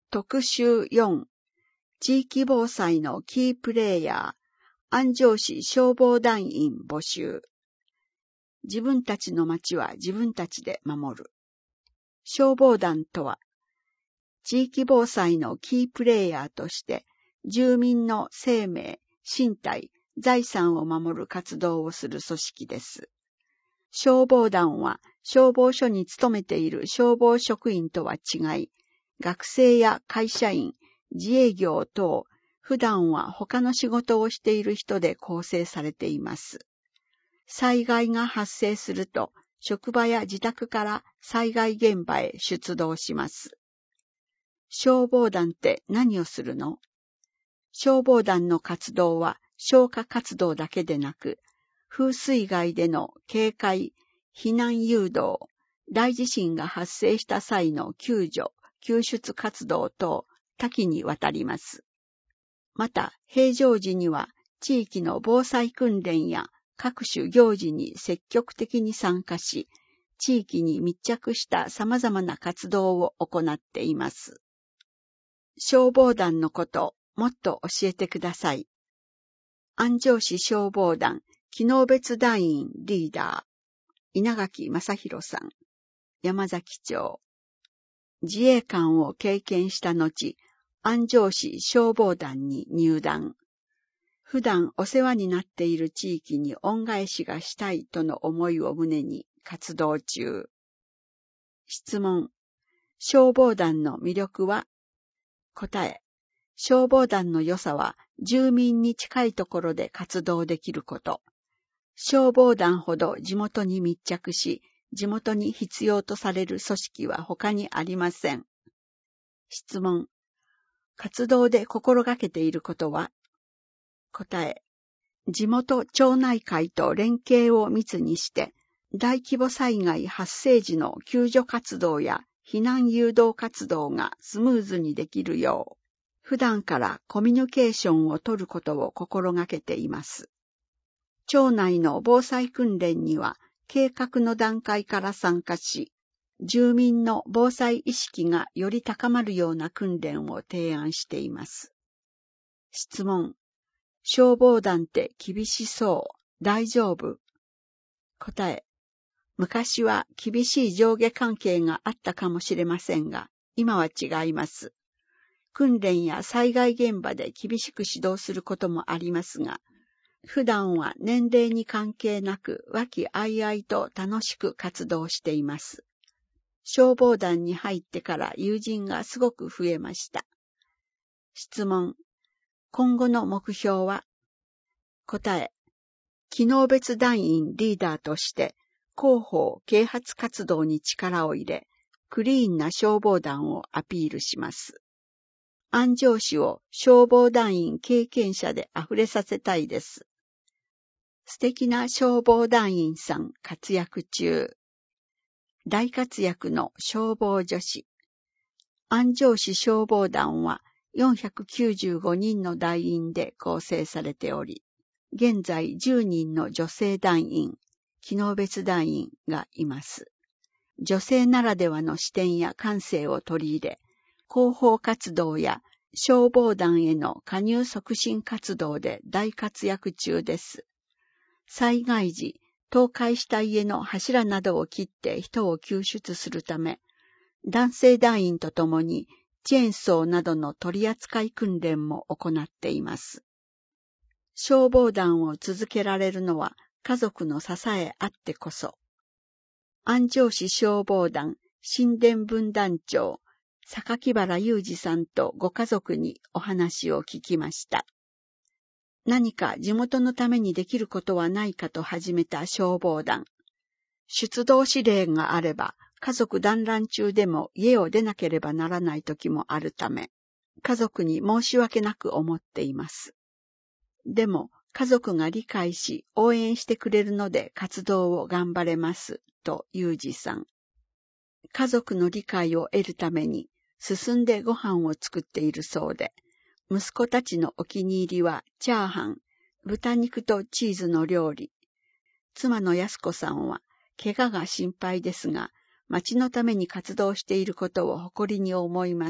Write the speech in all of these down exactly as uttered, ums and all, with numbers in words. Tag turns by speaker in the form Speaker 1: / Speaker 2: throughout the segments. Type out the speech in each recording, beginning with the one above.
Speaker 1: 特集よん、地域防災のキープレイヤー、安城市消防団員募集。自分たちの町は自分たちで守る。消防団とは、地域防災のキープレイヤーとして、住民の生命、身体、財産を守る活動をする組織です。消防団は消防署に勤めている消防職員とは違い、学生や会社員、自営業等、普段は他の仕事をしている人で構成されています。災害が発生すると、職場や自宅から災害現場へ出動します。消防団って何をするの？消防団の活動は消火活動だけでなく、風水害での警戒、避難誘導、大地震が発生した際の救助、救出活動等多岐にわたります。また、平常時には地域の防災訓練や各種行事に積極的に参加し、地域に密着した様々な活動を行っています。消防団のこと、もっと教えてください。安城市消防団、機能別団員リーダー、稲垣正弘さん、山崎町。自衛官を経験した後、安城市消防団に入団。普段お世話になっている地域に恩返しがしたいとの思いを胸に活動中。質問。消防団の魅力は？答え。消防団の良さは住民に近いところで活動できること。消防団ほど地元に密着し、地元に必要とされる組織は他にありません。質問。活動で心がけていることは？答え。地元町内会と連携を密にして、大規模災害発生時の救助活動や避難誘導活動がスムーズにできるよう、普段からコミュニケーションを取ることを心がけています。町内の防災訓練には計画の段階から参加し、住民の防災意識がより高まるような訓練を提案しています。質問。消防団って厳しそう。大丈夫？答え。昔は厳しい上下関係があったかもしれませんが、今は違います。訓練や災害現場で厳しく指導することもありますが、普段は年齢に関係なく和気あいあいと楽しく活動しています。消防団に入ってから友人がすごく増えました。質問。今後の目標は？答え。機能別団員リーダーとして広報・啓発活動に力を入れ、クリーンな消防団をアピールします。安城市を消防団員経験者であふれさせたいです。素敵な消防団員さん活躍中。大活躍の消防女子。安城市消防団はよんひゃくきゅうじゅうごにんの団員で構成されており、現在じゅうにんの女性団員、機能別団員がいます。女性ならではの視点や感性を取り入れ、広報活動や消防団への加入促進活動で大活躍中です。災害時、倒壊した家の柱などを切って人を救出するため、男性団員とともにチェーンソーなどの取り扱い訓練も行っています。消防団を続けられるのは家族の支えあってこそ。安城市消防団新田分団長、榊原裕二さんとご家族にお話を聞きました。何か地元のためにできることはないかと始めた消防団。出動指令があれば、家族団らん中でも家を出なければならない時もあるため、家族に申し訳なく思っています。でも、家族が理解し応援してくれるので活動を頑張れます、と裕二さん。家族の理解を得るために進んでご飯を作っているそうで、息子たちのお気に入りはチャーハン、豚肉とチーズの料理。妻の安子さんは怪我が心配ですが、町のために活動していることを誇りに思います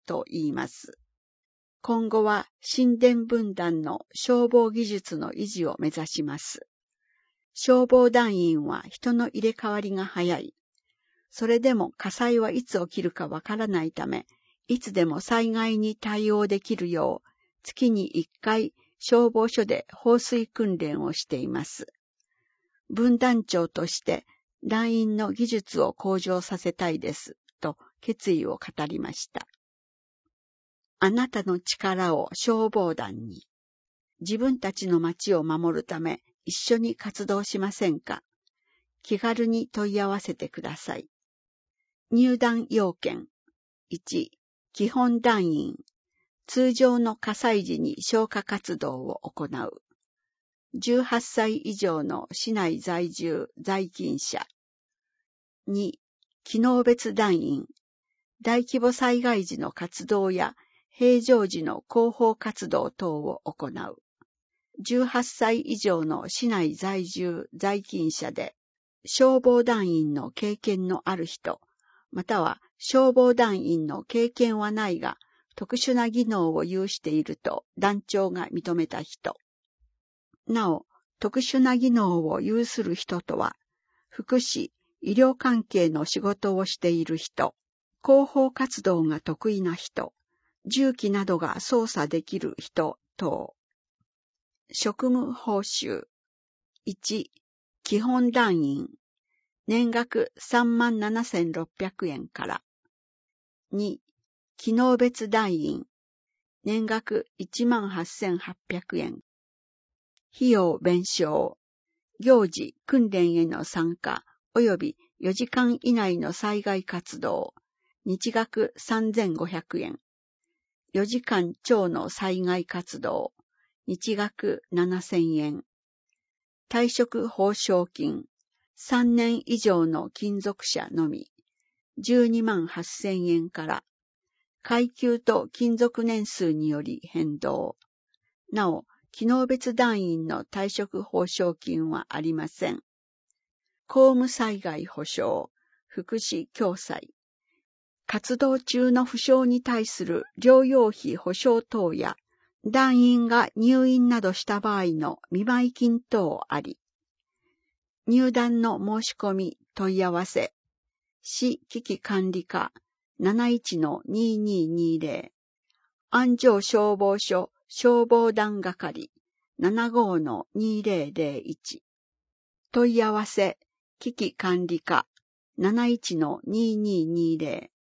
Speaker 1: と言います。今後は神殿分団の消防技術の維持を目指します。消防団員は人の入れ替わりが早い。それでも火災はいつ起きるかわからないため、いつでも災害に対応できるよう、月にいっかい消防署で放水訓練をしています。分団長として団員の技術を向上させたいです、と決意を語りました。あなたの力を消防団に。自分たちの町を守るため一緒に活動しませんか？気軽に問い合わせてください。入団要件。いち、基本団員。通常の火災時に消火活動を行う。じゅうはっさい以上の市内在住在勤者。に、機能別団員。大規模災害時の活動や平常時の広報活動等を行う。じゅうはっさい以上の市内在住在勤者で、消防団員の経験のある人、または消防団員の経験はないが、特殊な技能を有していると団長が認めた人。なお、特殊な技能を有する人とは、福祉、医療関係の仕事をしている人、広報活動が得意な人、重機などが操作できる人等。職務報酬。いち、基本団員。年額 さんまんななせんろっぴゃくえんから。に、機能別団員。年額 いちまんはっせんはっぴゃくえん。費用弁償。行事、訓練への参加、及びよじかん以内の災害活動。日額さんぜんごひゃくえん。よじかん超の災害活動。日額ななせんえん。退職報奨金。さんねん以上の勤続者のみ。じゅうにまんはっせんえんから。階級と勤続年数により変動。なお、機能別団員の退職報奨金はありません。公務災害保障、福祉共済。活動中の負傷に対する療養費保障等や、団員が入院などした場合の見舞い金等あり。入団の申し込み、問い合わせ。市危機管理課 なないちのにーにーにーぜろ。安城消防署消防団係 ななごのにーぜろぜろいち。問い合わせ、危機管理課 なないちのにーにーにーぜろ。